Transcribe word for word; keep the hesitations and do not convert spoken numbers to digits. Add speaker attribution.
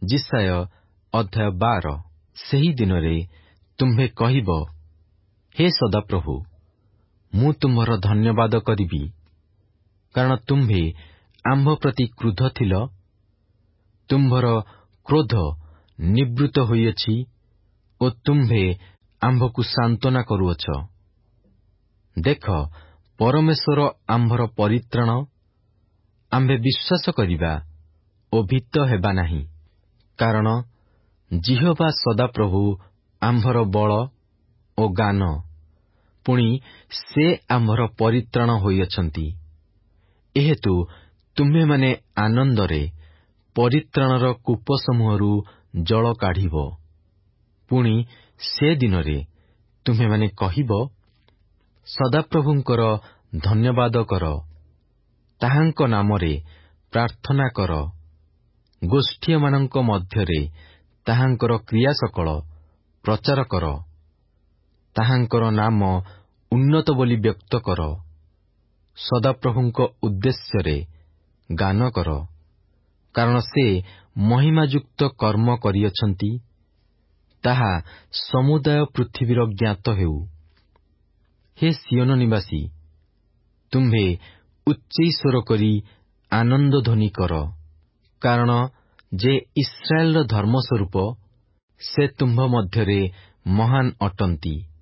Speaker 1: ଯିଶାୟ ଅଧ୍ୟାୟ ବାର। ସେହି ଦିନରେ ତୁମ୍ଭେ କହିବ, ହେ ସଦାପ୍ରଭୁ, ମୁଁ ତୁମ୍ଭର ଧନ୍ୟବାଦ କରିବି, କାରଣ ତୁମ୍ଭେ ଆମ୍ଭ ପ୍ରତି କ୍ରୁଦ୍ଧ ଥିଲ। ତୁମ୍ଭର କ୍ରୋଧ ନିବୃତ୍ତ ହୋଇଅଛି ଓ ତୁମ୍ଭେ ଆମ୍ଭକୁ ସାନ୍ତ୍ୱନା କରୁଅଛ। ଦେଖ, ପରମେଶ୍ୱର ଆମ୍ଭର ପରିତ୍ରାଣ। ଆମ୍ଭେ ବିଶ୍ୱାସ କରିବା ଓ ଭୀତ ହେବା ନାହିଁ, କାରଣ ଜିହୋବା ସଦାପ୍ରଭୁ ଆମ୍ଭର ବଳ ଓ ଗାନ, ପୁଣି ସେ ଆମ୍ଭର ପରିତ୍ରାଣ ହୋଇଅଛନ୍ତି। ଏହେତୁ ତୁମ୍ଭେମାନେ ଆନନ୍ଦରେ ପରିତ୍ରାଣର କୂପସମୂହରୁ ଜଳ କାଢ଼ିବ। ପୁଣି ସେ ଦିନରେ ତୁମ୍ଭେମାନେ କହିବ, ସଦାପ୍ରଭୁଙ୍କର ଧନ୍ୟବାଦ କର, ତାହାଙ୍କ ନାମରେ ପ୍ରାର୍ଥନା କର, ଗୋଷ୍ଠୀୟମାନଙ୍କ ମଧ୍ୟରେ ତାହାଙ୍କର କ୍ରିୟାସକଳ ପ୍ରଚାର କର, ତାହାଙ୍କର ନାମ ଉନ୍ନତ ବୋଲି ବ୍ୟକ୍ତ କର। ସଦାପ୍ରଭୁଙ୍କ ଉଦ୍ଦେଶ୍ୟରେ ଗାନ କର, କାରଣ ସେ ମହିମାଯୁକ୍ତ କର୍ମ କରିଅଛନ୍ତି, ତାହା ସମୁଦାୟ ପୃଥିବୀର ଜ୍ଞାତ ହେଉ। ହେ ସିଓନ ନିବାସୀ, ତୁମ୍ଭେ ଉଚ୍ଚୈଃସ୍ୱର କରି ଆନନ୍ଦ ଧ୍ୱନି କର, କାରଣ ଯେ ଇସ୍ରାଏଲର ଧର୍ମସ୍ୱରୂପ, ସେ ତୁମ୍ଭ ମଧ୍ୟରେ ମହାନ୍ ଅଟନ୍ତି।